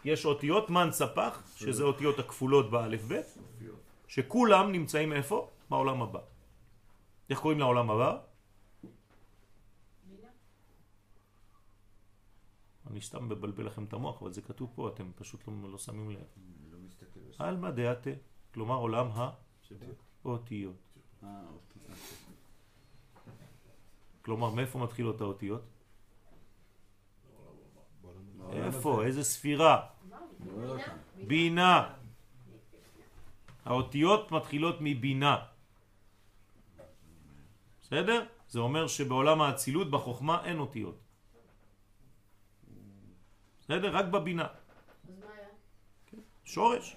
יש אותיות מן ספח, שזה אותיות הכפולות באלף ב', שכולם נמצאים איפה? בעולם הבא. איך קוראים לעולם הבא? אני סתם מבלבל לכם את המוח, אבל זה כתוב פה, אתם פשוט לא שמים לב. על מה דעתה, כלומר עולם האותיות. כלומר, מאיפה מתחילות האותיות? איפה? איזה ספירה? בינה. האותיות מתחילות מבינה. בסדר? זה אומר שבעולם האצילות בחוכמה אין אותיות. בסדר? רק בבינה. אז מה היה? שורש.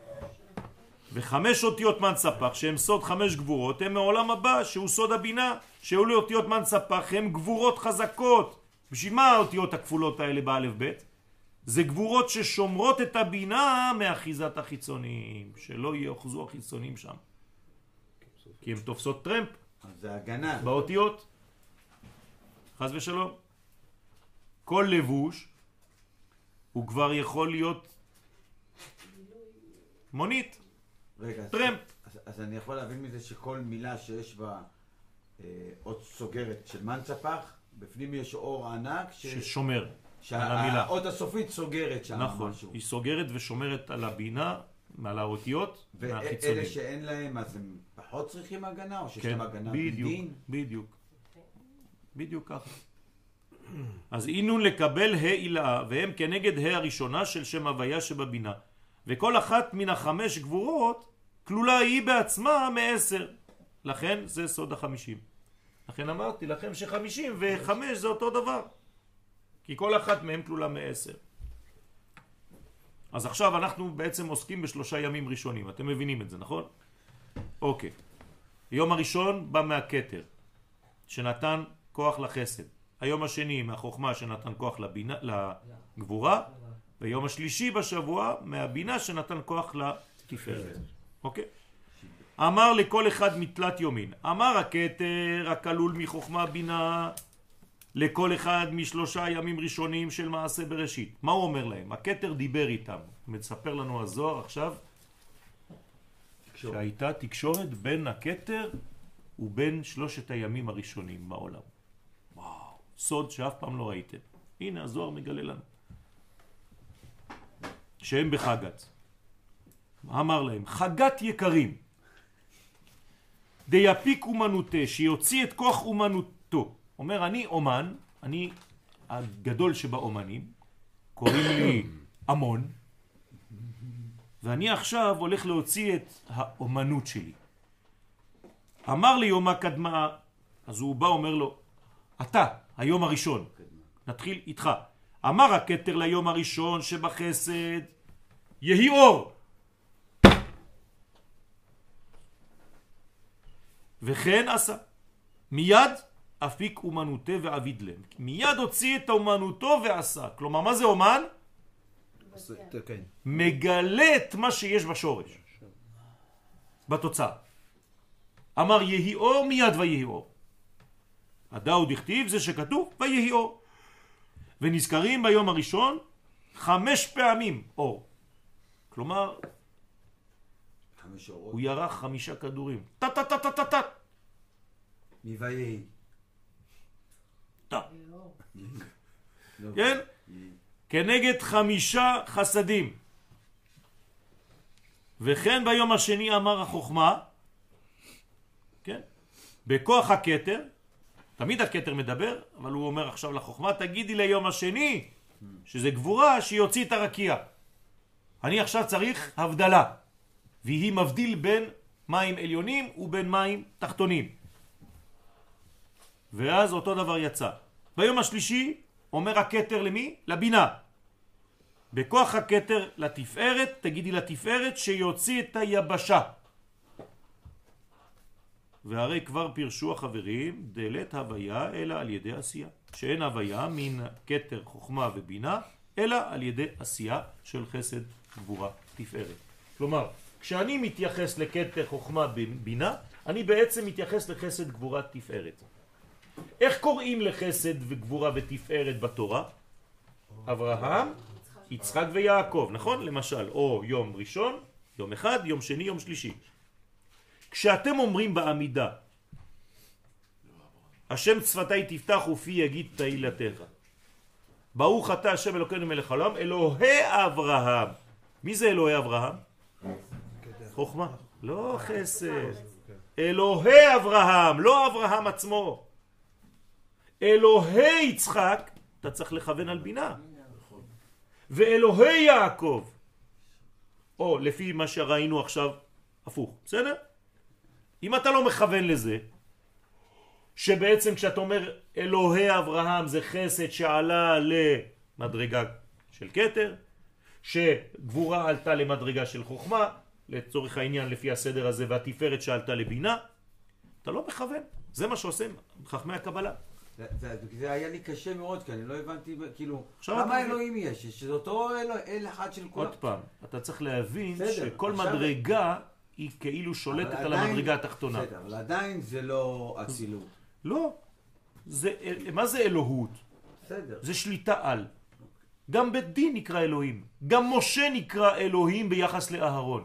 וחמש אותיות מן ספח, שהם סוד חמש גבורות, הם מעולם הבא, שהוא סוד הבינה, שהוא לאותיות מן ספח, הם גבורות חזקות. בשביל מה האותיות הכפולות האלה באלף ב'? זה גבורות ששומרות את הבינה מאחיזת החיצונים, שלא יאחזו החיצונים שם. כי הם תופסות טרמפ. זה הגנה. באותיות. חס ושלום. כל לבוש הוא כבר יכול להיות מונית. רגע, טרמפ. אז אני יכול להבין מזה שכל מילה שיש בה אות סוגרת של מן ספח, בפנים יש אור ענק ששומר על המילה. שהאות הסופית סוגרת שם נכון, משהו. היא סוגרת ושומרת על הבינה, על האותיות, מהחיצונים. ואלה שאין להם, אז הם פחות צריכים הגנה, או שיש להם הגנה בדין? בדיוק ככה. אז אינון לקבל העילה, והם כנגד הראשונה של שם הוויה שבבינה. וכל אחת מן החמש גבורות כלולה היא בעצמה מ10. לכן זה סוד ה50. לכן אמרתי לכם ש50 ו5 זה אותו דבר. כי כל אחת מהם כלולה מ10. אז עכשיו אנחנו בעצם עוסקים בשלושה ימים ראשונים. אתם מבינים את זה, נכון? אוקיי. היום הראשון בא מהכתר, שנתן כוח לחסד. היום השני מהחוכמה שנתן כוח לגבורה. ויום השלישי בשבוע מהבינה שנתן כוח לתפארת. אוקיי? אמר לכל אחד מתלת יומין. אמר הכתר הכלול מחוכמה בינה לכל אחד משלושה ימים ראשונים של מעשה בראשית. מה הוא אומר להם? הכתר דיבר איתם. מספר לנו הזוהר עכשיו שהייתה תקשורת בין הכתר ובין שלושת הימים הראשונים בעולם. וואו, סוד שאף פעם לא ראיתם. הנה הזוהר מגלה לנו. שהם בחגת. אמר להם, חגת יקרים, דיפיק אומנותה, שיוציא את כוח אומנותו. אומר, אני אומן, אני הגדול שבאומנים, קוראים לי אמון, ואני עכשיו הולך להוציא את האומנות שלי. אמר לי יומה קדמה, אז הוא בא אומר לו, אתה, היום הראשון, נתחיל איתך. אמר הכתר ליום הראשון שבחסד, יהי אור. וכן עשה. מיד אפיק אומנותה ועביד להם. מיד הוציא את אומנותו ועשה. כלומר, מה זה אומן? מגלה את מה שיש בשורש. בתוצאה. אמר יהי אור, מיד ויהי אור. הדאו דכתיב זה שכתוב ויהי אור. ונזכרים ביום הראשון 5 פעמים אור. כלומר, הוא ירח 5 כדורים. טה. מויהי. טה. כן? כנגד 5 חסדים. וכן ביום השני אמר החוכמה, כן? בכוח הכתר, תמיד הכתר מדבר, אבל הוא אומר עכשיו לחוכמה, תגידי ליום השני, שזה גבורה, שיוציא את הרקיע. אני עכשיו צריך הבדלה, והיא מבדיל בין מים עליונים ובין מים תחתונים. ואז אותו דבר יצא. ביום השלישי אומר הכתר למי? לבינה. בכוח הכתר לתפארת, תגידי לתפארת שיוציא את היבשה. והרי כבר פירשו החברים דלת הוויה אלא על ידי עשייה. שאין הוויה מן כתר חוכמה ובינה אלא על ידי עשייה של חסד גבורה תפארת. כלומר, כשאני מתייחס לכתר חוכמה בינה, אני בעצם מתייחס לחסד גבורה תפארת. איך קוראים לחסד וגבורה ותפארת בתורה? אברהם, יצחק ויעקב, נכון? למשל, או יום ראשון, יום אחד, יום שני, יום שלישי. כשאתם אומרים בעמידה, השם צפתי תפתח ופי יגיד תהילתך. ברוך אתה השם אלוקינו מלך העולם, אלוהי אברהם. מי זה אלוהי אברהם? חוכמה. לא חסד. אלוהי אברהם, לא אברהם עצמו. אלוהי יצחק, אתה צריך לכוון על בינה. ואלוהי יעקב, או לפי מה שראינו עכשיו, הפוך, בסדר? אם אתה לא מכוון לזה, שבעצם כשאתה אומר אלוהי אברהם זה חסד שעלה למדרגה של כתר, שגבורה עלתה למדרגה של חוכמה, לצורך העניין לפי הסדר הזה, והתפארת שעלתה לבינה, אתה לא מכוון. זה מה שעושים חכמי הקבלה. זה היה לי קשה מאוד, כי אני לא הבנתי, כאילו, כמה אלוהים יש? שזה אותו אל אחד של כולם. עוד פעם, אתה צריך להבין שכל מדרגה היא כאילו שולטת על המדרגה התחתונה. בסדר, אבל עדיין זה לא אצילות. לא. מה זה אלוהות? בסדר. זה שליטה על. גם בית דין נקרא אלוהים. גם משה נקרא אלוהים ביחס לאהרון.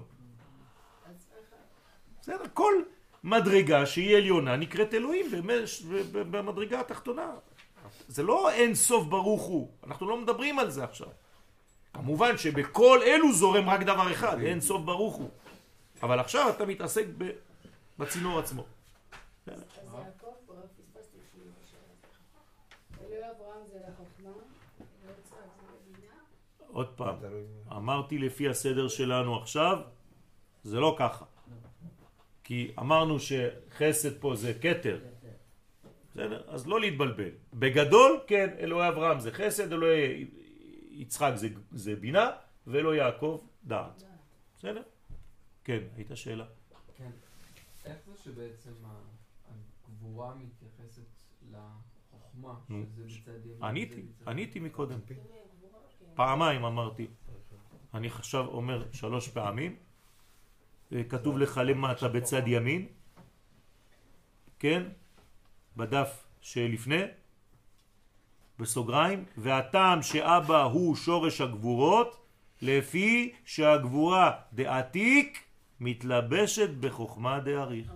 בסדר, כל מדרגה שהיא עליונה נקראת אלוהים במדרגה התחתונה. זה לא אין סוף ברוך הוא. אנחנו לא מדברים על זה עכשיו. כמובן שבכל אלו זורם רק דבר אחד, אין סוף ברוך הוא. אבל עכשיו אתה מתעסק בצינור עצמו. אז יעקב, פספסתי שלי בשאלה. אלוהי אברהם זה לחוכמה, אלוהי יצחק זה לבינה. עוד פעם, אמרתי לפי הסדר שלנו עכשיו, זה לא ככה. כי אמרנו שחסד פה זה כתר. בסדר? אז לא להתבלבל. בגדול, כן, אלוהי אברהם זה חסד, אלוהי יצחק זה בינה, ואלוהי יעקב דעת. בסדר? כן, הייתה שאלה. כן. איך זה שבעצם הגבורה מתייחסת לחוכמה, שזה בצד ימין? עניתי מקודם. פעמיים אמרתי. אני עכשיו אומר 3 פעמים. כתוב לך למטה בצד ימין. כן? בדף שלפני. בסוגריים. והטעם שאבא הוא שורש הגבורות, לפי שהגבורה דעתיק מתלבשת בחוכמה דאריך.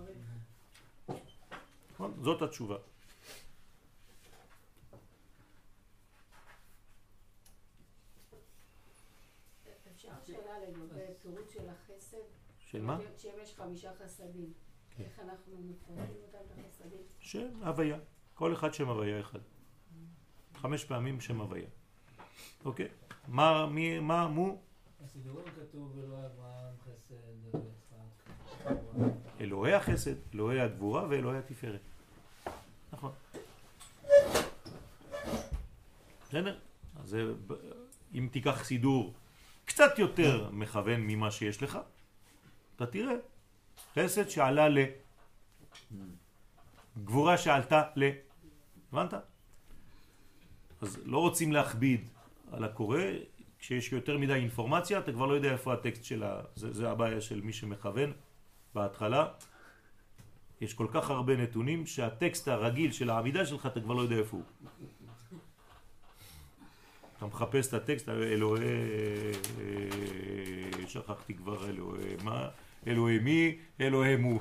זאת התשובה. אפשר שאלה לגבי פירוט של החסד? של מה? שאם יש 5 חסדים, איך אנחנו מתפרדים אותם בחסדים? שם הוויה. כל אחד שם הוויה אחד. 5 פעמים שם הוויה. אוקיי? מה מו? בסידורים כתוב אלוהי אברהם חסד, אלוהי יצחק. אלוהי החסד, אלוהי הגבורה ואלוהי התפארת. נכון. בסדר? אז אם תיקח סידור קצת יותר מכוון ממה שיש לך, אתה תראה חסד שעלה גבורה שעלתה הבנת? אז לא רוצים להכביד על הקורא, כשיש יותר מדי אינפורמציה, אתה כבר לא יודע איפה הטקסט שלה, זה הבעיה של מי שמכוון בהתחלה. יש כל כך הרבה נתונים שהטקסט הרגיל של העמידה שלך, אתה כבר לא יודע איפה הוא. אתה מחפש את הטקסט, אלוהי, שכחתי כבר אלוהי מה, אלוהי מי, אלוהי מו.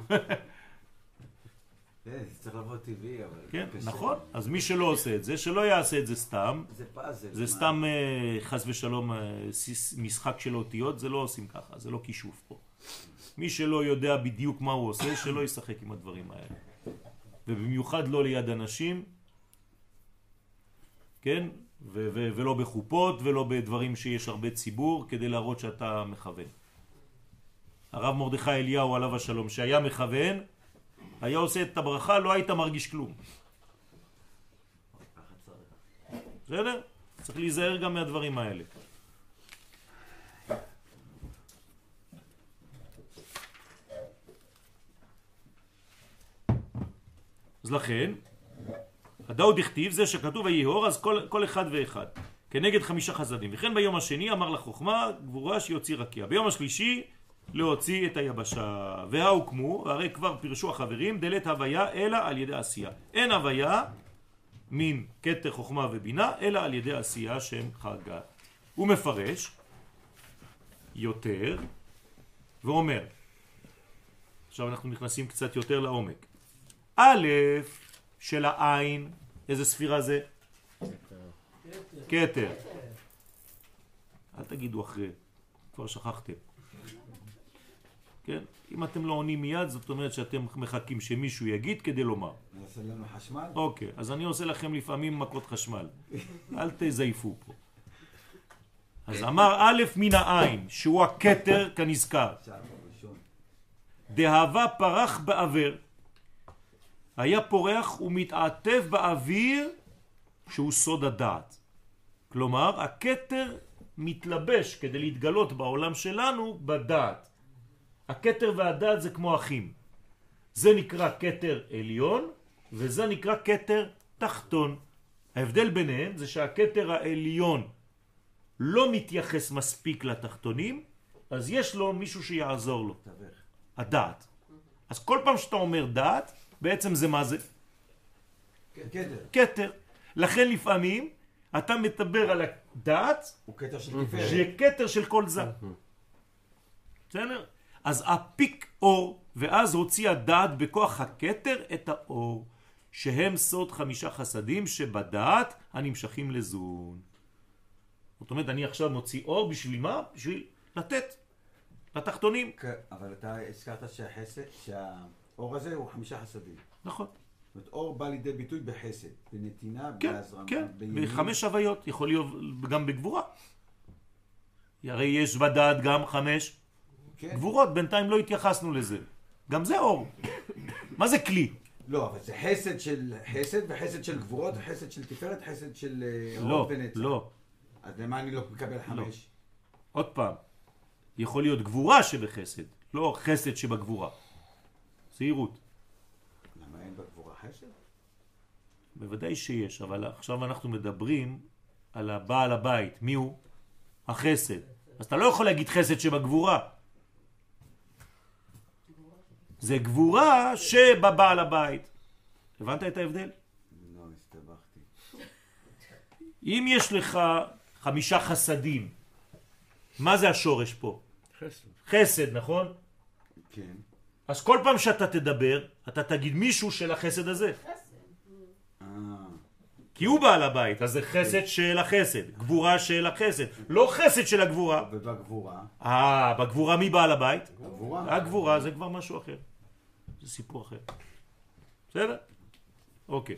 זה צריך לבוא טבעי, אבל... כן, נכון. אז מי שלא עושה את זה, שלא יעשה את זה סתם. זה פאזל. זה סתם חס ושלום משחק של אותיות, זה לא עושים ככה, זה לא כישוף פה. מי שלא יודע בדיוק מה הוא עושה, שלא ישחק עם הדברים האלה. ובמיוחד לא ליד אנשים, כן? ולא בחופות ולא בדברים שיש הרבה ציבור, כדי להראות שאתה מכוון. הרב מרדכי אליהו עליו השלום, שהיה מכוון, היה עושה את הברכה, לא היית מרגיש כלום. בסדר? צריך להיזהר גם מהדברים האלה. אז לכן, הדאוד הכתיב זה שכתוב היהור, אז כל אחד ואחד, כנגד 5 חסדים. וכן ביום השני אמר לחוכמה, גבורה שיוציא רקיע. ביום השלישי, להוציא את היבשה. והוקמו, הרי כבר פירשו החברים, דלת הוויה אלא על ידי עשייה. אין הוויה מן כתר חוכמה ובינה, אלא על ידי עשייה שם חגה. הוא מפרש יותר ואומר, עכשיו אנחנו נכנסים קצת יותר לעומק. א' של העין, איזה ספירה זה? כתר. אל תגידו אחרי, כבר שכחתם. כן? אם אתם לא עונים מיד, זאת אומרת שאתם מחכים שמישהו יגיד כדי לומר. אני עושה לנו חשמל? אוקיי, אז אני עושה לכם לפעמים מכות חשמל. אל תזייפו פה. אז אמר א' מן העין, שהוא הכתר כנזכר. דהבה פרח באוויר. היה פורח ומתעטף באוויר שהוא סוד הדעת. כלומר, הכתר מתלבש כדי להתגלות בעולם שלנו בדעת. הכתר והדעת זה כמו אחים. זה נקרא כתר עליון וזה נקרא כתר תחתון. ההבדל ביניהם זה שהכתר העליון לא מתייחס מספיק לתחתונים, אז יש לו מישהו שיעזור לו. הדעת. אז כל פעם שאתה אומר דעת, בעצם זה מה זה? כתר. כתר. לכן לפעמים אתה מדבר על הדעת, הוא כתר של תפארת. שכתר של כל זה. בסדר? אז הפיק אור, ואז הוציא הדעת בכוח הכתר את האור, שהם סוד 5 חסדים שבדעת הנמשכים לזון. זאת אומרת, אני עכשיו מוציא אור בשביל מה? בשביל לתת לתחתונים. אבל אתה הזכרת שהאור הזה הוא 5 חסדים. נכון. זאת אומרת, אור בא לידי ביטוי בחסד, בנתינה, כן, בהזרמה, כן, בימין. ב5 הוויות, יכול להיות גם בגבורה. הרי יש בדעת גם 5 כן. גבורות, בינתיים לא התייחסנו לזה. גם זה אור. מה זה כלי? לא, אבל זה חסד של חסד וחסד של גבורות, חסד של תפארת, חסד של לא, אור ונצח. לא. אז למה אני לא מקבל 5? עוד פעם, יכול להיות גבורה שבחסד, לא חסד שבגבורה. זהירות. למה אין בגבורה חסד? בוודאי שיש, אבל עכשיו אנחנו מדברים על הבעל הבית. מי הוא? החסד. אז אתה לא יכול להגיד חסד שבגבורה. זה גבורה שבבעל הבית. הבנת את ההבדל? לא, הסתבכתי. אם יש לך 5 חסדים, מה זה השורש פה? חסד. חסד, נכון? כן. אז כל פעם שאתה תדבר, אתה תגיד מישהו של החסד הזה. כי הוא בעל הבית, אז זה חסד של החסד, גבורה של החסד, לא חסד של הגבורה. ובגבורה? בגבורה מי בעל הבית? הגבורה. הגבורה זה כבר משהו אחר. זה סיפור אחר. בסדר? אוקיי.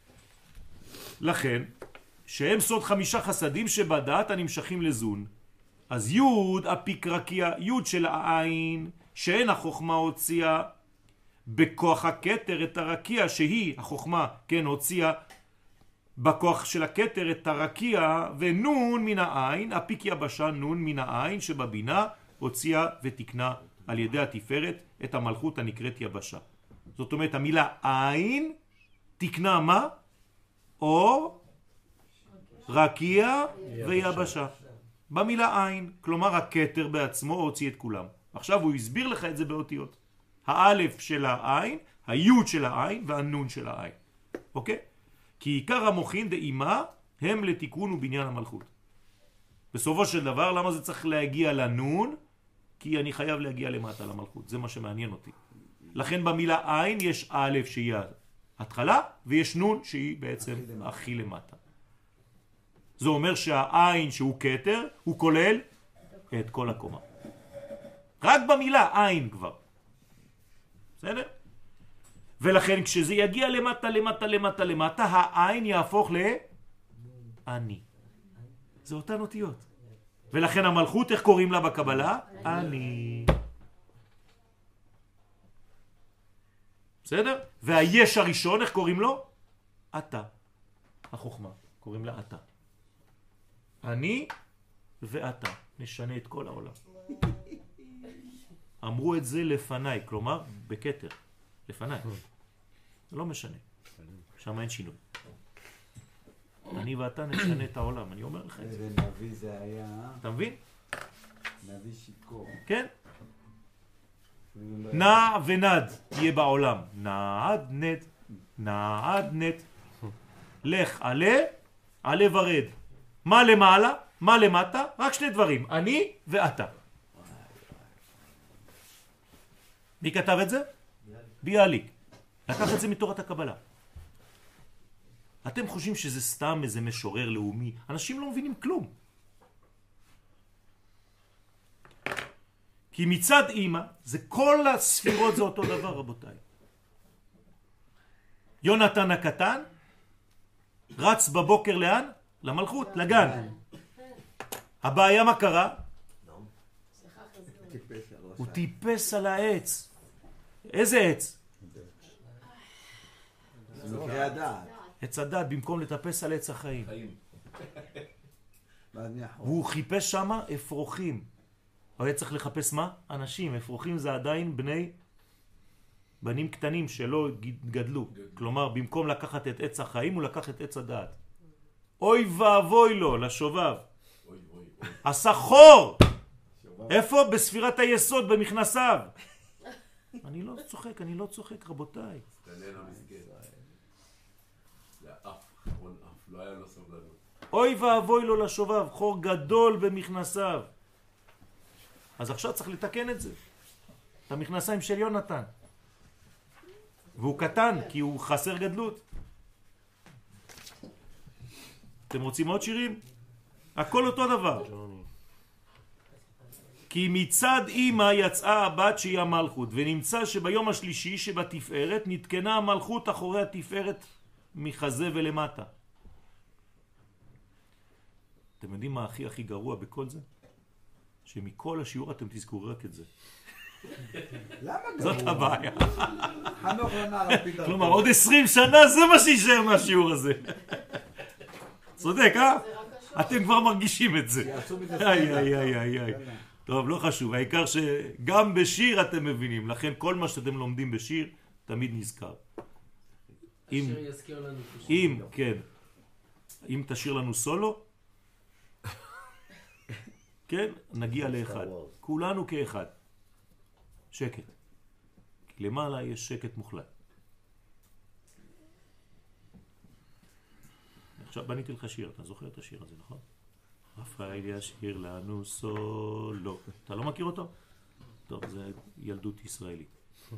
לכן, שהם סוד 5 חסדים שבדעת הנמשכים לזון. אז יוד הפיקרקיה, יוד של העין, שאין החוכמה הוציאה בכוח הכתר את הרקיע, שהיא החוכמה, כן, הוציאה בכוח של הכתר את הרקיע, ונון מן העין, הפיק יבשה נון מן העין שבבינה הוציאה ותקנה על ידי התפארת את המלכות הנקראת יבשה. זאת אומרת, המילה עין תקנה מה? אור, רקיע ויבשה. במילה עין, כלומר הכתר בעצמו הוציא את כולם. עכשיו הוא הסביר לך את זה באותיות. האלף של העין, היוד של העין והנון של העין. אוקיי? כי עיקר המוחין דאימה הם לתיקון ובניין המלכות. בסופו של דבר, למה זה צריך להגיע לנון? כי אני חייב להגיע למטה למלכות. זה מה שמעניין אותי. לכן במילה עין יש א' שהיא ההתחלה, ויש נון שהיא בעצם הכי למטה. זה אומר שהעין שהוא כתר, הוא כולל את כל הקומה. רק במילה עין כבר. בסדר? ולכן כשזה יגיע למטה, למטה, למטה, למטה, העין יהפוך לעני. זה אותן אותיות. ולכן המלכות, איך קוראים לה בקבלה? אני. בסדר? והיש הראשון, איך קוראים לו? אתה. החוכמה. קוראים לה אתה. אני ואתה. נשנה את כל העולם. אמרו את זה לפניי, כלומר, בכתר. לפניי. זה לא משנה. שם אין שינוי. אני ואתה נשנה את העולם, אני אומר לך את זה. איזה נביא זה היה. אתה מבין? נביא שיקור. כן. נע ונד יהיה בעולם. נעד נד. נעד נד. לך עלה, עלה ורד. מה למעלה? מה למטה? רק שני דברים, אני ואתה. מי כתב את זה? ביאליק. לקח את זה מתורת הקבלה. אתם חושבים שזה סתם איזה משורר לאומי? אנשים לא מבינים כלום. כי מצד אמא, זה כל הספירות זה אותו דבר, רבותיי. יונתן הקטן רץ בבוקר לאן? למלכות, לגן. הבעיה מה קרה? הוא טיפס על העץ. איזה עץ? זה הדעת. עץ הדת, במקום לטפס על עץ החיים. והוא חיפש שמה אפרוחים. הוא היה צריך לחפש מה? אנשים. אפרוחים זה עדיין בנים קטנים שלא גדלו. כלומר, במקום לקחת את עץ החיים, הוא לקח את עץ הדעת. אוי ואבוי לו, לשובב. עשה חור. איפה? בספירת היסוד, במכנסיו. אני לא צוחק, רבותיי. לא היה לו סבלנות. אוי ואבוי לו לשובב, חור גדול במכנסיו. אז עכשיו צריך לתקן את זה. את המכנסיים של יונתן. והוא קטן, כי הוא חסר גדלות. אתם רוצים עוד שירים? הכל אותו דבר. כי מצד אמא יצאה הבת שהיא המלכות, ונמצא שביום השלישי שבתפארת נתקנה המלכות אחורי התפארת מחזה ולמטה. אתם יודעים מה הכי גרוע בכל זה? שמכל השיעור אתם תזכרו רק את זה. למה גרוע? זאת הבעיה. חנוך לנער על פי דרכו. כלומר, עוד 20 שנה זה מה שישאר מהשיעור הזה. צודק, אה? אתם כבר מרגישים את זה. יעשו מזה איי. טוב, לא חשוב. העיקר שגם בשיר אתם מבינים. לכן כל מה שאתם לומדים בשיר תמיד נזכר. השיר יזכיר לנו פשוט. אם תשאיר לנו סולו, כן, נגיע לאחד. כולנו כאחד. שקט. כי למעלה יש שקט מוחלט. עכשיו בניתי לך שיר, אתה זוכר את השיר הזה, נכון? רפאל ישיר לנו סולו. אתה לא מכיר אותו? טוב, זה ילדות ישראלית.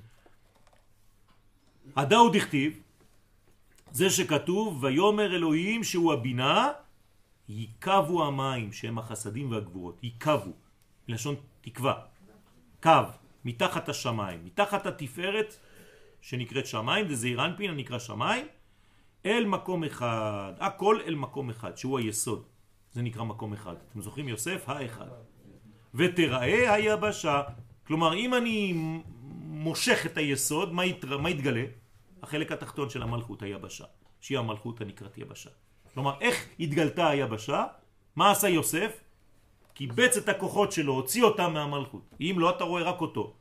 הדאוד הכתיב, זה שכתוב, ויומר אלוהים שהוא הבינה, ייקבו המים, שהם החסדים והגבורות. ייקבו, מלשון תקווה. קו, מתחת השמיים. מתחת התפארת, שנקראת שמיים, זה זעיר אנפין, נקרא שמיים, אל מקום אחד. הכל אל מקום אחד, שהוא היסוד. זה נקרא מקום אחד. אתם זוכרים יוסף? האחד. ותראה היבשה. כלומר, אם אני מושך את היסוד, מה יתגלה? החלק התחתון של המלכות, היבשה. שהיא המלכות הנקראת יבשה. כלומר, איך התגלתה היבשה? מה עשה יוסף? קיבץ את הכוחות שלו, הוציא אותם מהמלכות. אם לא, אתה רואה רק אותו.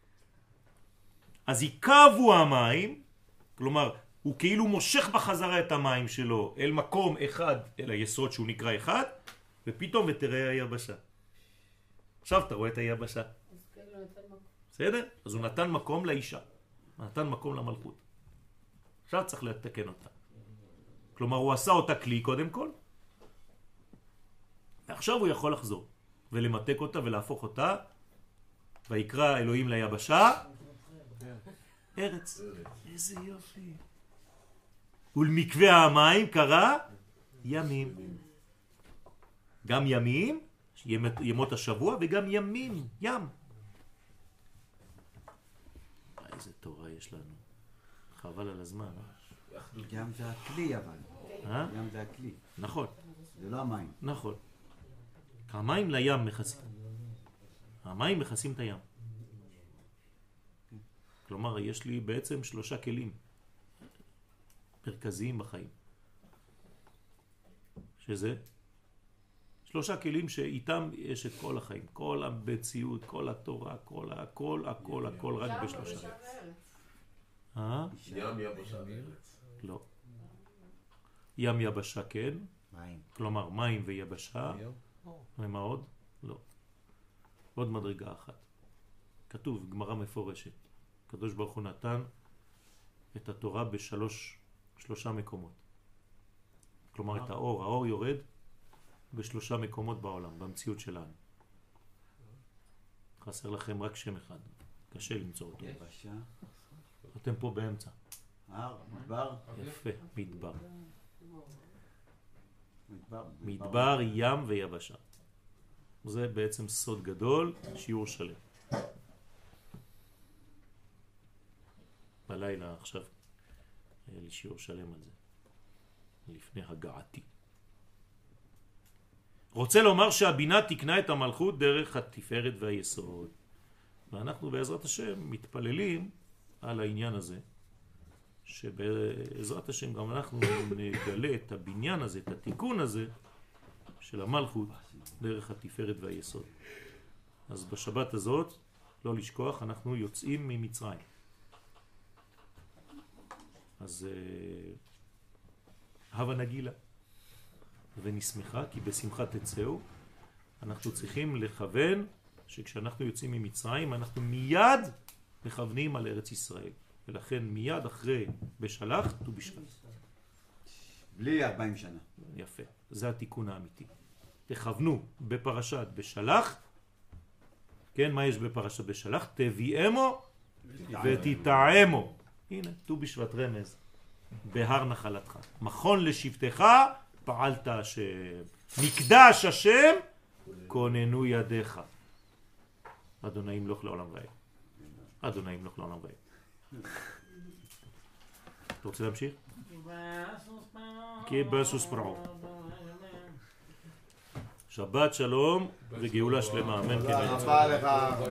אז יקבו המים, כלומר, הוא כאילו מושך בחזרה את המים שלו אל מקום אחד, אל היסוד שהוא נקרא אחד, ופתאום ותראה היבשה. עכשיו אתה רואה את היבשה. בסדר? אז הוא נתן מקום לאישה. נתן מקום למלכות. עכשיו צריך לתקן אותה. כלומר, הוא עשה אותה כלי קודם כל, ועכשיו הוא יכול לחזור ולמתק אותה ולהפוך אותה, ויקרא אלוהים ליבשה ארץ. איזה יופי. ולמקווה המים קרא ימים. גם ימים, ימות השבוע, וגם ימים, ים. איזה תורה יש לנו. חבל על הזמן. ים זה הכלי אבל. ים זה הכלי. נכון. זה לא המים. נכון. המים לים מכסים. המים מכסים את הים. כלומר, יש לי בעצם 3 כלים מרכזיים בחיים. שזה 3 כלים שאיתם יש את כל החיים. כל המציאות, כל התורה, הכל רק ב3. ים יבשה וארץ. לא. ים יבשה כן. מים. כלומר, מים ויבשה. ומה עוד? לא. עוד מדרגה אחת. כתוב, גמרא מפורשת. הקדוש ברוך הוא נתן את התורה ב3 מקומות. כלומר, את האור. האור יורד ב3 מקומות בעולם, במציאות שלנו. חסר לכם רק שם אחד, קשה למצוא אותו. יבשה. אתם פה באמצע. הר, מדבר. יפה, מדבר. מדבר. ים ויבשה. זה בעצם סוד גדול, שיעור שלם. בלילה עכשיו היה לי שיעור שלם על זה, לפני הגעתי. רוצה לומר שהבינה תקנה את המלכות דרך התפארת והיסוד. ואנחנו בעזרת השם מתפללים על העניין הזה, שבעזרת השם גם אנחנו נגלה את הבניין הזה, את התיקון הזה של המלכות דרך התפארת והיסוד. אז בשבת הזאת, לא לשכוח, אנחנו יוצאים ממצרים. אז הווה נגילה ונשמחה, כי בשמחה תצאו. אנחנו צריכים לכוון שכשאנחנו יוצאים ממצרים אנחנו מיד מכוונים על ארץ ישראל, ולכן מיד אחרי בשלח ט"ו בשבט. בלי 40 שנה. יפה, זה התיקון האמיתי. תכוונו בפרשת בשלח. כן, מה יש בפרשת בשלח? תביאמו ותטעמו. הנה, ט"ו בשבט רמז, בהר נחלתך. מכון לשבטך פעלת השם. מקדש השם כוננו ידיך. אדוני ימלוך לעולם ועד. אדוני ימלוך לעולם ועד. אתה רוצה להמשיך? כי בסוס פרעו. שבת שלום וגאולה שלמה. אמן. תודה רבה לך.